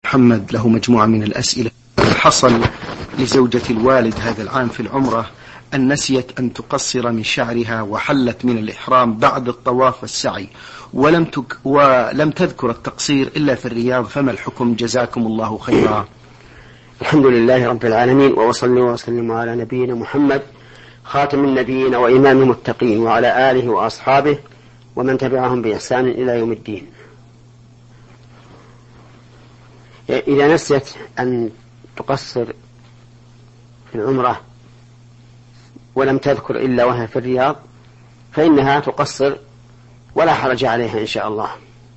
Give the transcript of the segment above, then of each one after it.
محمد له مجموعة من الأسئلة. حصل لزوجة الوالد هذا العام في العمرة أن نسيت أن تقصر من شعرها وحلت من الإحرام بعد الطواف والسعي ولم تذكر التقصير إلا في الرياض، فما الحكم؟ جزاكم الله خيرا. الحمد لله رب العالمين، وصلى وسلم على نبينا محمد خاتم النبيين وإمام المتقين وعلى آله وأصحابه ومن تبعهم بإحسان إلى يوم الدين. إذا نسيت أن تقصر في العمرة ولم تذكر إلا وهي في الرياض فإنها تقصر ولا حرج عليها إن شاء الله.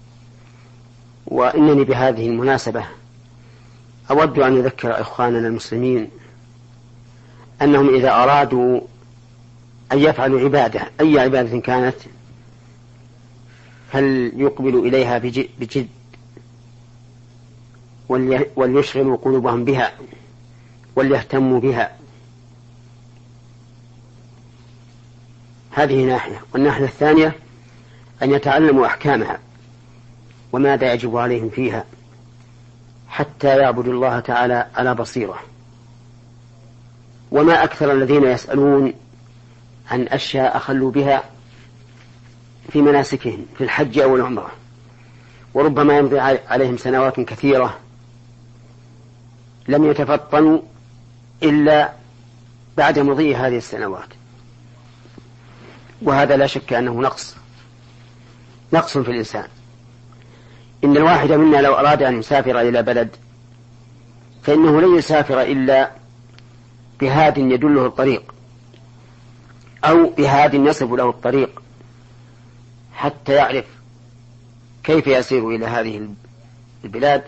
وإنني بهذه المناسبة أود أن أذكر إخواننا المسلمين أنهم إذا أرادوا أن يفعلوا عبادة أي عبادة كانت فليقبلوا إليها بجد وليشغلوا قلوبهم بها وليهتموا بها. هذه ناحية. والناحية الثانية أن يتعلموا أحكامها وماذا يجب عليهم فيها حتى يعبدوا الله تعالى على بصيرة. وما أكثر الذين يسألون عن أشياء أخلوا بها في مناسكهم في الحج أو العمرة، وربما يمضي عليهم سنوات كثيرة لم يتفطنوا إلا بعد مضي هذه السنوات، وهذا لا شك أنه نقص في الإنسان. إن الواحد منا لو أراد أن يسافر إلى بلد فإنه لن يسافر إلا بهاد يدله الطريق أو بهاد يصف له الطريق حتى يعرف كيف يسير إلى هذه البلاد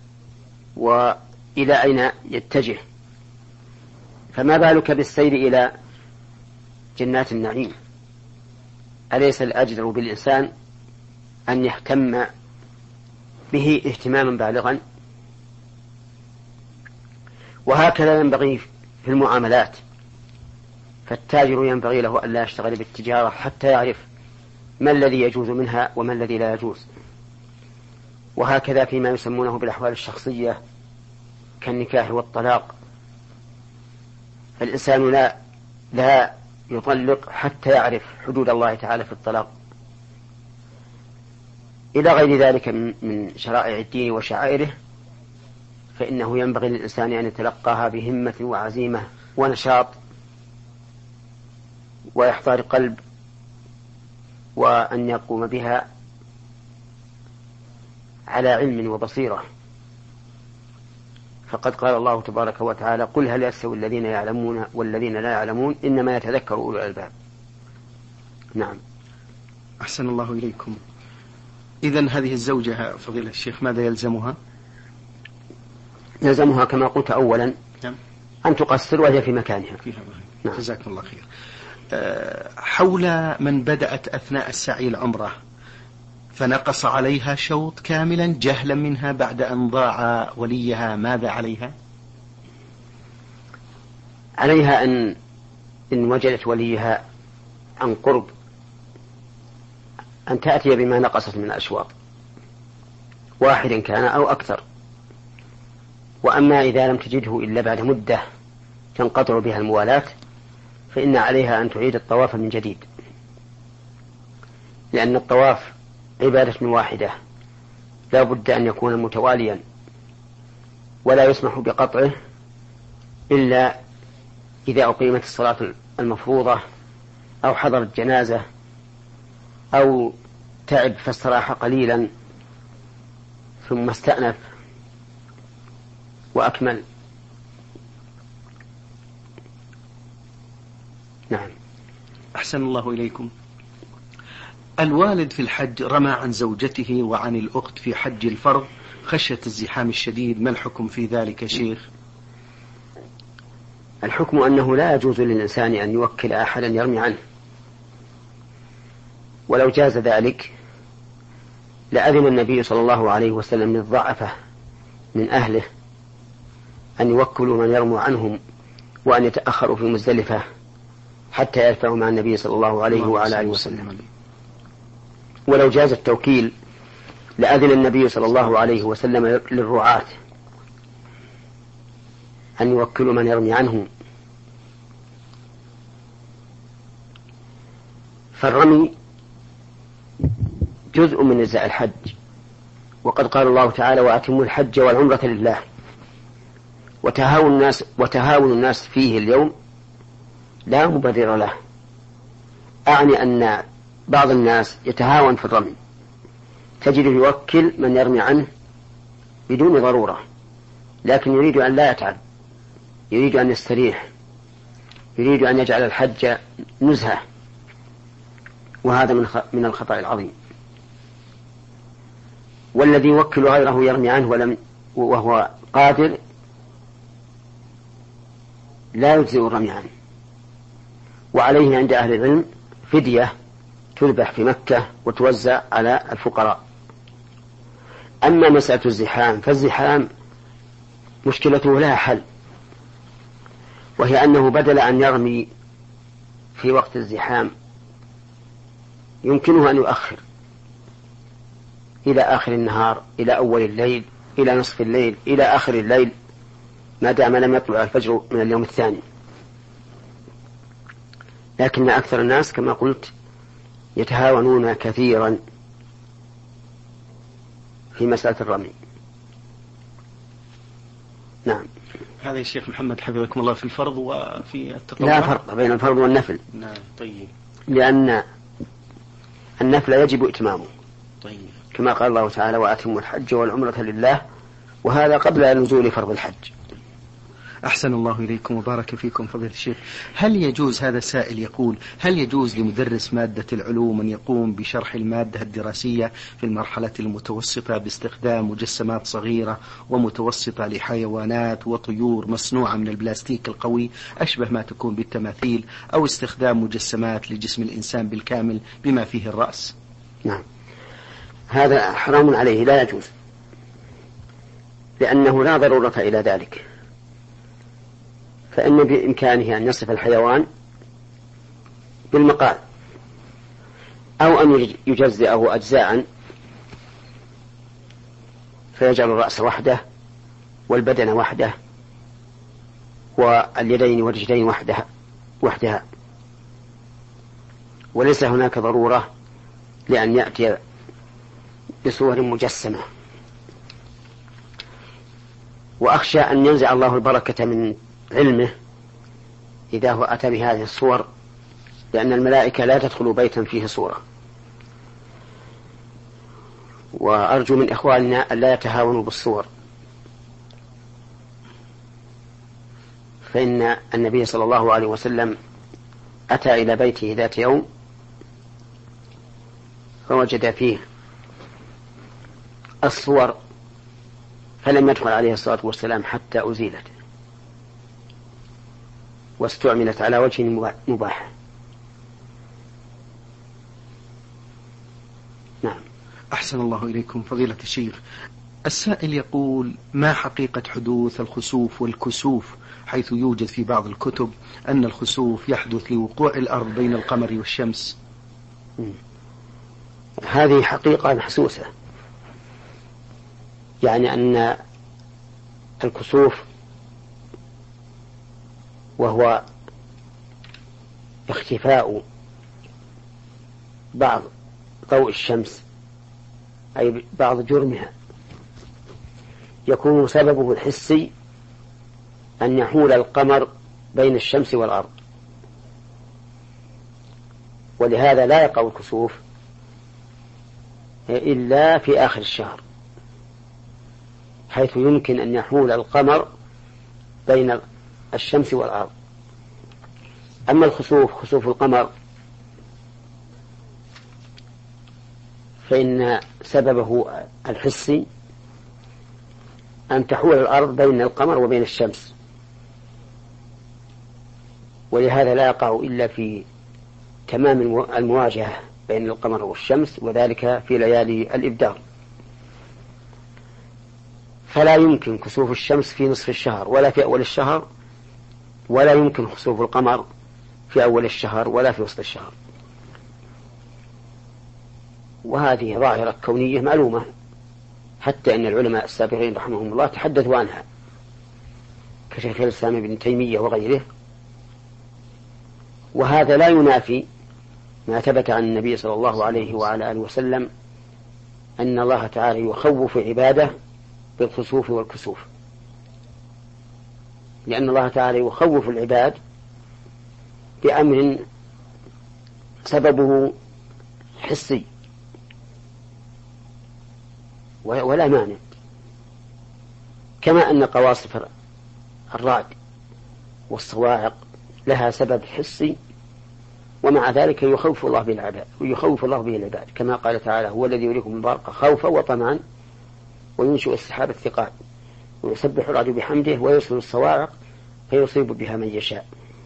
وإلى أين يتجه. فما بالك بالسير إلى جنات النعيم؟ أليس الأجدر بالإنسان أن يهتم به اهتماما بالغا؟ وهكذا ينبغي في المعاملات، فالتاجر ينبغي له أن لا يشتغل بالتجارة حتى يعرف ما الذي يجوز منها وما الذي لا يجوز. وهكذا فيما يسمونه بالأحوال الشخصية كالنكاح والطلاق، فالإنسان لا يطلق حتى يعرف حدود الله تعالى في الطلاق إلى غير ذلك من شرائع الدين وشعائره. فإنه ينبغي للإنسان أن يتلقاها بهمة وعزيمة ونشاط وإحضار قلب، وأن يقوم بها على علم وبصيرة. فقد قال الله تبارك وتعالى: قل هل يستوي الذين يعلمون والذين لا يعلمون إنما يتذكر أولو الألباب. نعم. أحسن الله إليكم. إذن هذه الزوجة فضيلة الشيخ ماذا يلزمها؟ يلزمها كما قلت أولا أن تقصر وهي في مكانها. نعم. جزاكم الله خير. حول من بدأت أثناء السعي العمرة فنقص عليها شوط كاملا جهلا منها بعد أن ضاع وليها، ماذا عليها؟ عليها إن وجدت وليها عن قرب أن تأتي بما نقصت من الأشواط، واحد كان أو أكثر. وأما إذا لم تجده إلا بعد مدة تنقطع بها الموالاة فإن عليها أن تعيد الطواف من جديد، لأن الطواف عبادة واحدة لا بد أن يكون متواليا، ولا يسمح بقطعه إلا إذا أقيمت الصلاة المفروضة أو حضرت جنازة أو تعب فاستراح قليلا ثم استأنف وأكمل. نعم. أحسن الله إليكم. الوالد في الحج رمى عن زوجته وعن الأخت في حج الفرض خشية الزحام الشديد، ما الحكم في ذلك شيخ؟ الحكم أنه لا يجوز للإنسان أن يوكل أحدا يرمي عنه، ولو جاز ذلك لأذن النبي صلى الله عليه وسلم للضعفة من أهله أن يوكلوا من يرموا عنهم وأن يتأخروا في مزدلفة حتى يرفعوا مع النبي صلى الله عليه وعلى آله وسلم. ولو جاز التوكيل لأذن النبي صلى الله عليه وسلم للرعاة أن يوكلوا من يرمي عنهم. فالرمي جزء من أجزاء الحج، وقد قال الله تعالى: وأتموا الحج والعمرة لله. وتهاون الناس فيه اليوم لا مبرر له. أعني أن بعض الناس يتهاون في الرمي، تجده يوكل من يرمي عنه بدون ضرورة، لكن يريد أن لا يتعب، يريد أن يستريح، يريد أن يجعل الحج نزهة، وهذا من الخطأ العظيم. والذي يوكل غيره يرمي عنه وهو قادر لا يجزئ الرمي عنه، وعليه عند أهل العلم فدية تذبح في مكة وتوزع على الفقراء. أما مسألة الزحام فالزحام مشكلته لها حل، وهي أنه بدل أن يرمي في وقت الزحام يمكنه أن يؤخر إلى آخر النهار، إلى أول الليل، إلى نصف الليل، إلى آخر الليل، ما دام لم يطلع الفجر من اليوم الثاني. لكن أكثر الناس كما قلت يتهاونون كثيرا في مسألة الرمي. نعم. هذا يا شيخ محمد حفظكم الله في الفرض وفي التطوع. لا فرق بين الفرض والنفل. نعم. طيب. لأن النفل يجب إتمامه. طيب. كما قال الله تعالى: وأتموا الحج والعمرة لله، وهذا قبل نزول فرض الحج. أحسن الله إليكم وبارك فيكم فضيلة الشيخ. هل يجوز، هذا سائل يقول: هل يجوز لمدرس مادة العلوم أن يقوم بشرح المادة الدراسية في المرحلة المتوسطة باستخدام مجسمات صغيرة ومتوسطة لحيوانات وطيور مصنوعة من البلاستيك القوي أشبه ما تكون بالتماثيل، أو استخدام مجسمات لجسم الإنسان بالكامل بما فيه الرأس؟ نعم، هذا حرام عليه، لا يجوز، لأنه لا ضرورة إلى ذلك. فإن بإمكانه أن يصف الحيوان بالمقال، أو أن يجزئه أجزاء فيجعل الرأس وحده والبدن وحده واليدين والرجلين وحدها، وليس هناك ضرورة لأن يأتي بصور مجسمة. وأخشى أن ينزع الله البركة من علمه إذا هو أتى بهذه الصور، لأن الملائكة لا تدخل بيتا فيه صورة. وأرجو من إخواننا أن لا يتهاونوا بالصور، فإن النبي صلى الله عليه وسلم أتى إلى بيته ذات يوم فوجد فيه الصور، فلم يدخل عليه الصلاة والسلام حتى أزيلت واستعملت على وجه مباح. نعم. أحسن الله إليكم فضيلة الشيخ. السائل يقول: ما حقيقة حدوث الخسوف والكسوف، حيث يوجد في بعض الكتب أن الخسوف يحدث لوقوع الأرض بين القمر والشمس؟ هذه حقيقة محسوسة، يعني أن الكسوف وهو اختفاء بعض ضوء الشمس أي بعض جرمها، يكون سببه الحسي أن يحول القمر بين الشمس والأرض، ولهذا لا يقع الكسوف إلا في آخر الشهر، حيث يمكن أن يحول القمر بين الشمس والأرض. أما الخسوف، خسوف القمر، فإن سببه الحسي أن تحول الأرض بين القمر وبين الشمس، ولهذا لا يقع إلا في تمام المواجهة بين القمر والشمس، وذلك في ليالي الإبدار. فلا يمكن كسوف الشمس في نصف الشهر ولا في أول الشهر، ولا يمكن خسوف القمر في أول الشهر ولا في وسط الشهر. وهذه ظاهرة كونية معلومة، حتى أن العلماء السابقين رحمهم الله تحدثوا عنها، كشيخ الإسلام ابن تيمية وغيره. وهذا لا ينافي ما ثبت عن النبي صلى الله عليه وعلى آله وسلم أن الله تعالى يخوف عباده بالخسوف والكسوف، لأن الله تعالى يخوف العباد بأمر سببه حسي ولا مانع، كما أن قواصف الرعد والصواعق لها سبب حسي، ومع ذلك يخوف الله به العباد كما قال تعالى: هو الذي يريكم البرق خوفا وطمعا وينشئ السحاب الثقال ويسبح الرعد بحمده ويرسل الصواعق فيصيب بها من يشاء.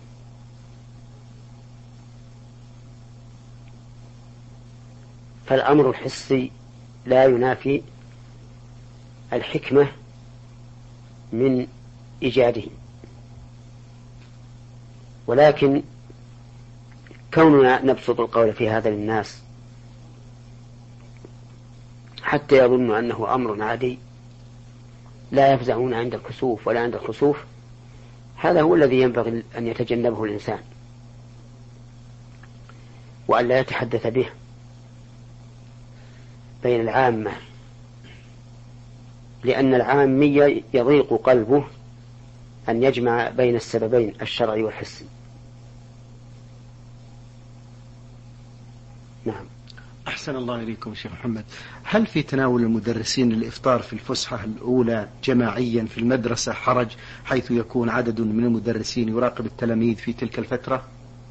فالأمر الحسي لا ينافي الحكمة من إيجاده، ولكن كوننا نبسط القول في هذا للناس حتى يظن أنه أمر عادي لا يفزعون عند الكسوف ولا عند الخسوف، هذا هو الذي ينبغي أن يتجنبه الإنسان وأن لا يتحدث به بين العامة، لأن العامي يضيق قلبه أن يجمع بين السببين الشرعي والحسي. نعم. أحسن الله إليكم شيخ محمد. هل في تناول المدرسين الإفطار في الفسحة الأولى جماعيا في المدرسة حرج، حيث يكون عدد من المدرسين يراقب التلاميذ في تلك الفترة؟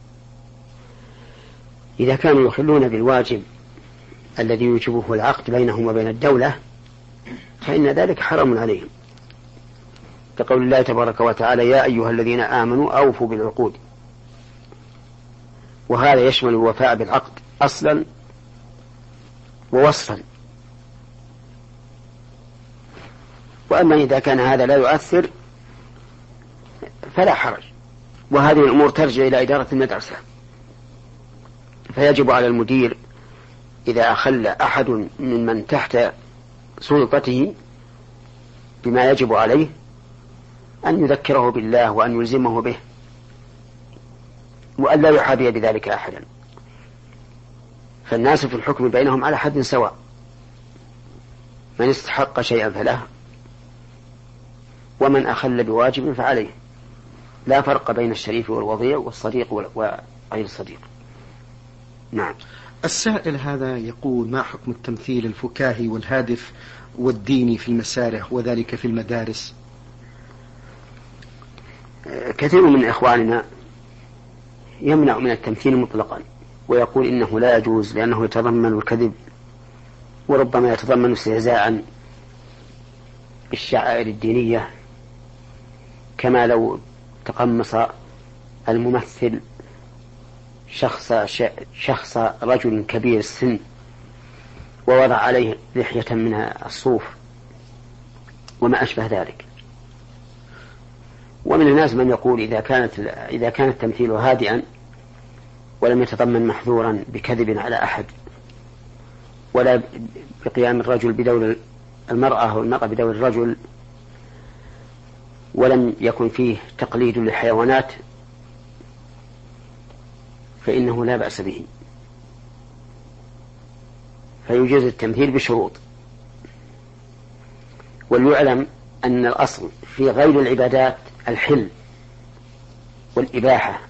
إذا كانوا يخلون بالواجب الذي يوجبه العقد بينهم وبين الدولة فإن ذلك حرام عليهم، كقول الله تبارك وتعالى: يا أيها الذين آمنوا أوفوا بالعقود. وهذا يشمل الوفاء بالعقد أصلا ووصفا. وأما إذا كان هذا لا يؤثر فلا حرج، وهذه الأمور ترجع إلى إدارة المدرسة، فيجب على المدير إذا أخل أحد من تحت سلطته بما يجب عليه أن يذكره بالله وأن يلزمه به، وأن لا يحابي بذلك أحدا. فالناس في الحكم بينهم على حد سواء، من استحق شيئا فله ومن أخل بواجب فعليه، لا فرق بين الشريف والوضيع والصديق وغير الصديق. نعم. السائل هذا يقول: ما حكم التمثيل الفكاهي والهادف والديني في المسارح وذلك في المدارس؟ كثير من إخواننا يمنع من التمثيل مطلقا ويقول إنه لا يجوز لأنه يتضمن الكذب، وربما يتضمن استهزاء بالشعائر الدينية، كما لو تقمص الممثل شخص رجل كبير السن ووضع عليه لحية من الصوف وما أشبه ذلك. ومن الناس من يقول إذا كان التمثيل هادئا ولم يتضمن محذورا بكذب على أحد، ولا بقيام الرجل بدور المرأة والمرأة بدور الرجل، ولم يكن فيه تقليد للحيوانات، فإنه لا بأس به، فيجوز التمثيل بشروط. وليعلم أن الأصل في غير العبادات الحل والإباحة،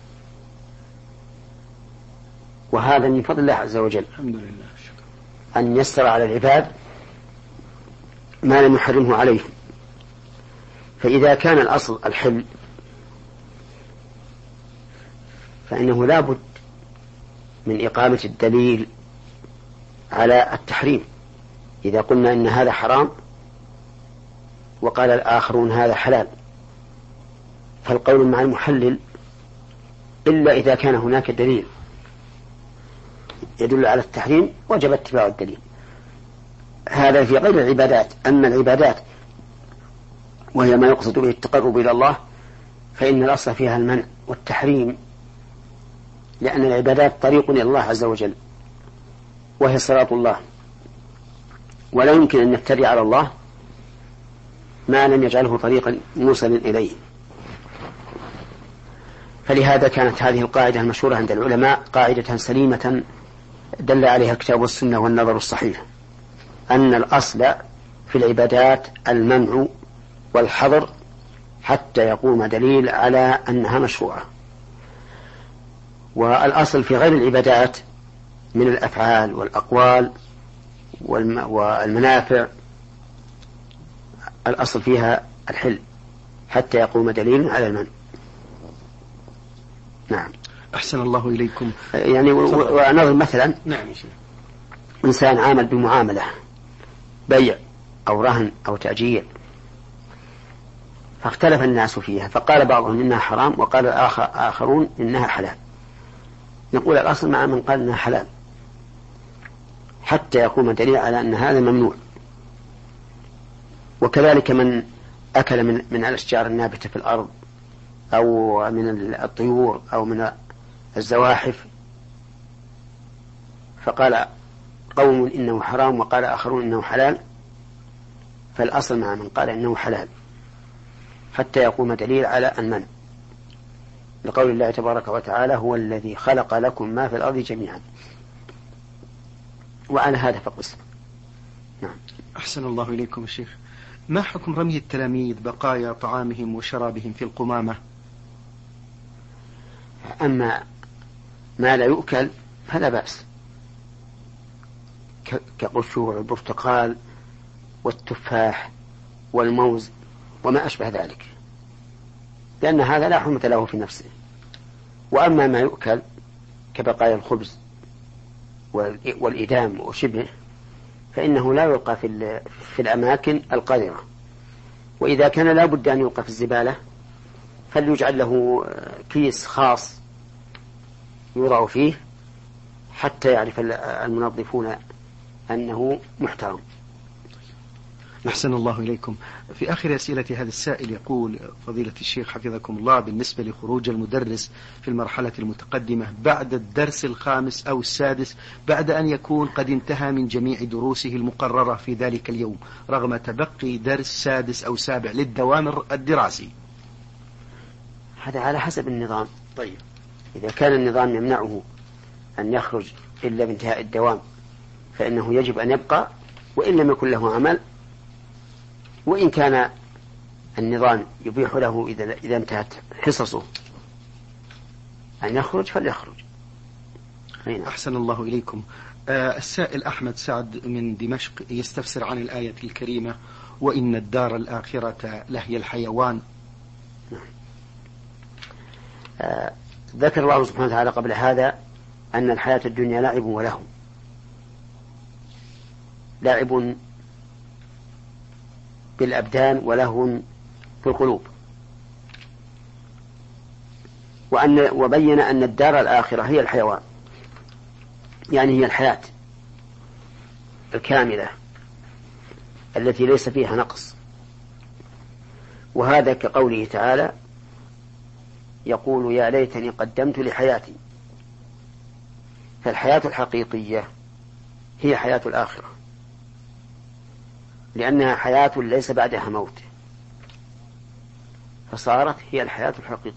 وهذا من فضل الله عز وجل. الحمد لله، أن يسر على العباد ما لم يحرمه عليهم. فإذا كان الأصل الحل فإنه لا بد من إقامة الدليل على التحريم. إذا قلنا إن هذا حرام وقال الآخرون هذا حلال، فالقول مع المحلل إلا إذا كان هناك دليل يدل على التحريم وجب اتباع الدليل. هذا في غير العبادات. أما العبادات وهي ما يقصد به التقرب إلى الله فإن الأصل فيها المنع والتحريم، لأن العبادات طريق إلى الله عز وجل وهي صراط الله، ولا يمكن أن نفتري على الله ما لم يجعله طريقا موصلا إليه. فلهذا كانت هذه القاعدة المشهورة عند العلماء قاعدة سليمة دل عليها الكتاب والسنة والنظر الصحيح، أن الأصل في العبادات المنع والحظر حتى يقوم دليل على أنها مشروعة. والأصل في غير العبادات من الأفعال والأقوال والمنافع الأصل فيها الحل حتى يقوم دليل على المنع. نعم. أحسن الله إليكم. يعني ونظر مثلا نعم. إنسان عامل بمعاملة بيع أو رهن أو تأجير، فاختلف الناس فيها، فقال بعضهم إنها حرام وقال آخرون إنها حلال. نقول الأصل مع من قال إنها حلال حتى يقوم دليل على أن هذا ممنوع. وكذلك من أكل من الأشجار النابتة في الأرض أو من الطيور أو من الزواحف، فقال قوم إنه حرام وقال آخرون إنه حلال، فالأصل مع من قال إنه حلال حتى يقوم دليل على المنع، لقول الله تبارك وتعالى: هو الذي خلق لكم ما في الأرض جميعا. وعلى هذا فقس. نعم. أحسن الله إليكم الشيخ. ما حكم رمي التلاميذ بقايا طعامهم وشرابهم في القمامة؟ أما ما لا يؤكل فلا بأس، كقشور البرتقال والتفاح والموز وما أشبه ذلك، لأن هذا لا حرمة له في نفسه. وأما ما يؤكل كبقايا الخبز والإدام وشبه فإنه لا يلقى في الأماكن القذرة، وإذا كان لا بد أن يلقى في الزبالة فليجعل له كيس خاص يوضع فيه حتى يعرف المنظفون أنه محترم. أحسن الله إليكم. في آخر أسئلة هذا السائل يقول: فضيلة الشيخ حفظكم الله، بالنسبة لخروج المدرس في المرحلة المتقدمة بعد الدرس الخامس أو السادس بعد أن يكون قد انتهى من جميع دروسه المقررة في ذلك اليوم رغم تبقي درس سادس أو سابع للدوام الدراسي، هذا على حسب النظام. طيب، إذا كان النظام يمنعه أن يخرج إلا بانتهاء الدوام فإنه يجب أن يبقى وإن لم يكن له عمل، وإن كان النظام يبيح له إذا انتهت حصصه أن يخرج فليخرج. أحسن الله إليكم. السائل أحمد سعد من دمشق يستفسر عن الآية الكريمة: وإن الدار الآخرة لهي الحيوان. ذكر الله سبحانه وتعالى قبل هذا أن الحياة الدنيا لعب ولهو، لعب بالأبدان ولهو في القلوب، وبين أن الدار الآخرة هي الحيوان، يعني هي الحياة الكاملة التي ليس فيها نقص. وهذا كقوله تعالى: يقول يا ليتني قدمت لحياتي. فالحياة الحقيقية هي حياة الآخرة، لأنها حياة ليس بعدها موت، فصارت هي الحياة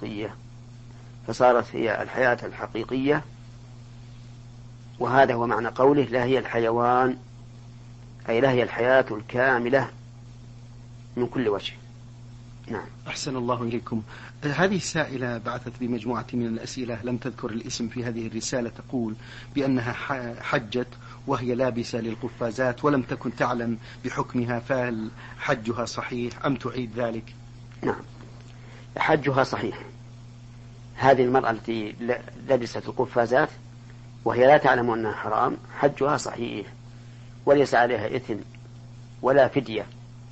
الحقيقية. وهذا هو معنى قوله لا هي الحيوان، أي لا هي الحياة الكاملة من كل وجه. نعم. أحسن الله إليكم. هذه السائلة بعثت بمجموعة من الأسئلة، لم تذكر الاسم في هذه الرسالة، تقول بأنها حجت وهي لابسة للقفازات ولم تكن تعلم بحكمها، فهل حجها صحيح أم تعيد ذلك؟ نعم، حجها صحيح. هذه المرأة التي لبست القفازات وهي لا تعلم أنها حرام حجها صحيح وليس عليها إثم ولا فدية،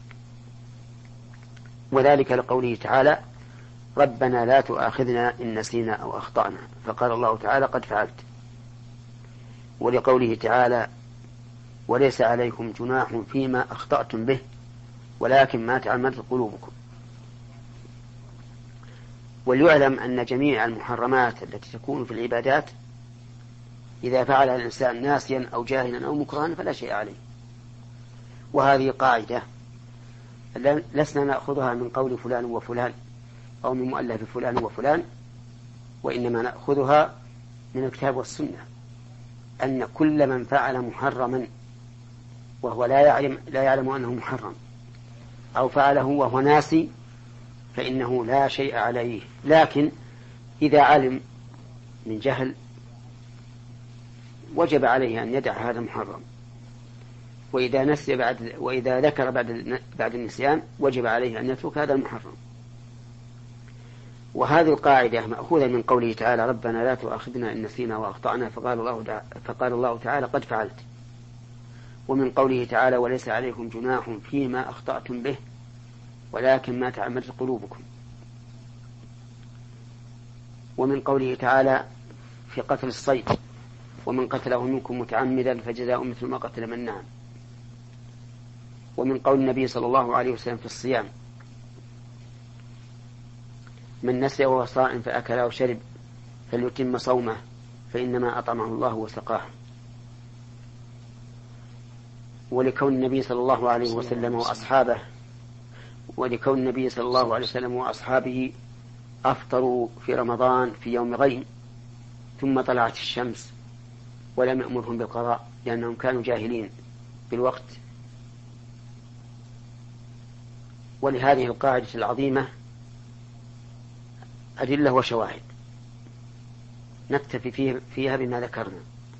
وذلك لقوله تعالى: ربنا لا تؤاخذنا إن نسينا أو أخطأنا، فقال الله تعالى: قد فعلت. ولقوله تعالى: وليس عليكم جناح فيما أخطأتم به ولكن ما تعمدت قلوبكم. وليعلم أن جميع المحرمات التي تكون في العبادات إذا فعلها الإنسان ناسيا أو جاهلا أو مكرها فلا شيء عليه. وهذه قاعدة لسنا نأخذها من قول فلان وفلان أو من مؤلف فلان وفلان، وإنما نأخذها من الكتاب والسنة، أن كل من فعل محرما وهو لا يعلم أنه محرم، أو فعله وهو ناسي، فإنه لا شيء عليه. لكن إذا علم من جهل وجب عليه أن يدع هذا المحرم، وإذا نسي وإذا ذكر بعد النسيان وجب عليه أن يترك هذا المحرم. وهذه القاعدة مأخوذة من قوله تعالى: ربنا لا تؤاخذنا إن نسينا وأخطأنا، فقال الله تعالى: قد فعلت. ومن قوله تعالى: وليس عليكم جناح فيما أخطأتم به ولكن ما تعمدت قلوبكم. ومن قوله تعالى في قتل الصيد: ومن قتله منكم متعمدا فجزاء مثل ما قتل من نعم. ومن قول النبي صلى الله عليه وسلم في الصيام: من نسي وهو صائم فأكل أو شرب فليتم صومه فإنما أطعمه الله وسقاه. ولكون النبي صلى الله عليه وسلم وأصحابه أفطروا في رمضان في يوم غيم ثم طلعت الشمس ولم يأمرهم بالقضاء لأنهم كانوا جاهلين بالوقت. ولهذه القاعدة العظيمة أدلة وشواهد نكتفي فيها بما ذكرنا.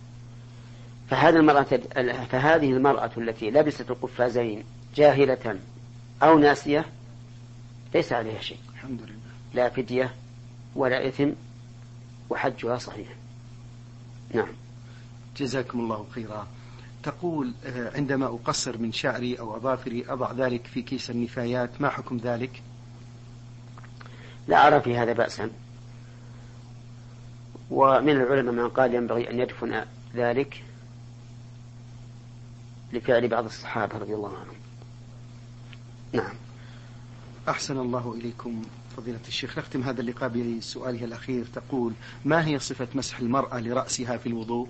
فهذه المرأة التي لبست القفازين جاهلة أو ناسية ليس عليها شيء، الحمد لله، لا فدية ولا إثم، وحجها صحيح. نعم. جزاكم الله خيرا. تقول: عندما أقصر من شعري أو أظافري أضع ذلك في كيس النفايات، ما حكم ذلك؟ لا أرى في هذا بأسا، ومن العلماء من قال ينبغي أن يدفن ذلك لفعل بعض الصحابة رضي الله عنهم. نعم. أحسن الله إليكم فضيلة الشيخ. نختم هذا اللقاء بسؤالها الأخير. تقول: ما هي صفة مسح المرأة لرأسها في الوضوء؟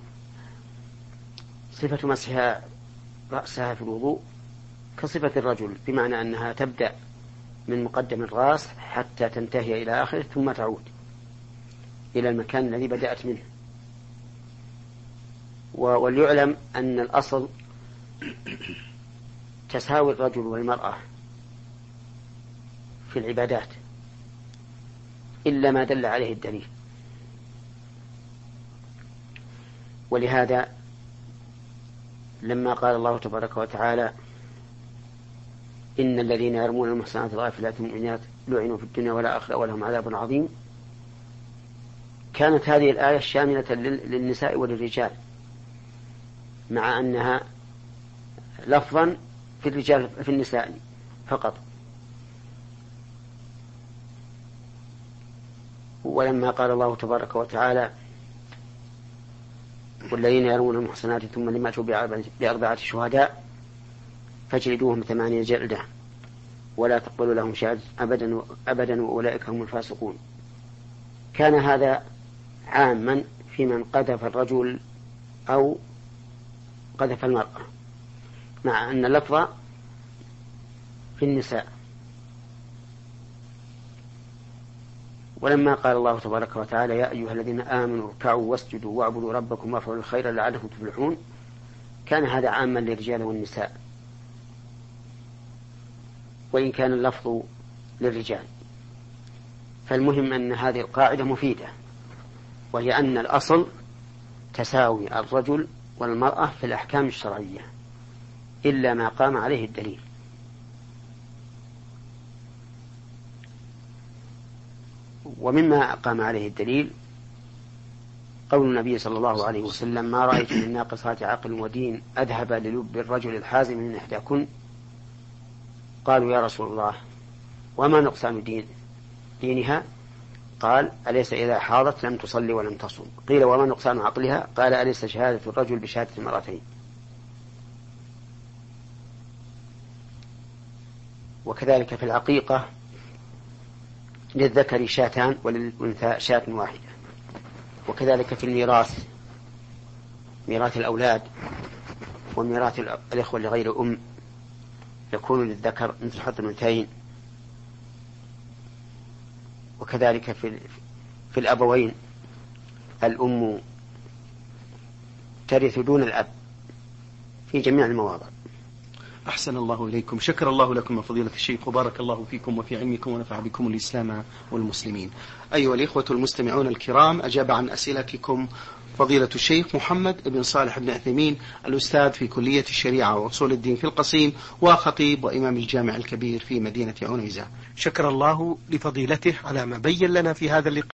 صفة مسحها رأسها في الوضوء كصفة الرجل، بمعنى أنها تبدأ من مقدم الرأس حتى تنتهي إلى آخره ثم تعود إلى المكان الذي بدأت منه. وليعلم أن الأصل تساوي الرجل والمرأة في العبادات إلا ما دل عليه الدليل. ولهذا لما قال الله تبارك وتعالى: إن الذين يرمون المحصنات الغافلات المؤمنات لعنوا في الدنيا والآخرة ولهم عذاب عظيم، كانت هذه الآية شاملة للنساء وللرجال، مع أنها لفظا في الرجال في النساء فقط. ولما قال الله تبارك وتعالى: والذين يرمون المحصنات ثم لم يأتوا بأربعة شهداء فاجلدوهم 8 جلدة ولا تقبلوا لهم شهادة أبدا وأولئك هم الفاسقون، كان هذا عاما في من قذف الرجل أو قذف المرأة، مع أن اللفظ في النساء. ولما قال الله تبارك وتعالى: يا أيها الذين آمنوا اركعوا واسجدوا واعبدوا ربكم وافعلوا الخير لعلكم تفلحون، كان هذا عاما للرجال والنساء، وإن كان اللفظ للرجال. فالمهم أن هذه القاعدة مفيدة، وهي أن الأصل تساوي الرجل والمرأة في الأحكام الشرعية إلا ما قام عليه الدليل. ومما قام عليه الدليل قول النبي صلى الله عليه وسلم: ما رأيت من ناقصات عقل ودين أذهب للب الرجل الحازم من إحداكن. قالوا: يا رسول الله وما نقصان دينها؟ قال: أليس إذا حاضت لم تصلي ولم تصم؟ قيل: وما نقصان عقلها؟ قال: أليس شهادة الرجل بشهادة المرأتين؟ وكذلك في العقيقة للذكر شاتان وللأنثى شاة واحدة. وكذلك في الميراث، ميراث الأولاد وميراث الإخوة لغير أم، يكون للذكر مثل حظ الأنثيين. وكذلك في الأبوين الأم ترث دون الأب في جميع المواضع. أحسن الله إليكم، شكر الله لكم يا فضيلة الشيخ، وبارك الله فيكم وفي علمكم ونفع بكم الإسلام والمسلمين. أيها الإخوة المستمعون الكرام، أجاب عن أسئلتكم فضيلة الشيخ محمد بن صالح بن عثيمين، الأستاذ في كلية الشريعة وأصول الدين في القصيم، وخطيب وإمام الجامع الكبير في مدينة عنيزة. شكر الله لفضيلته على ما بين لنا في هذا اللقاء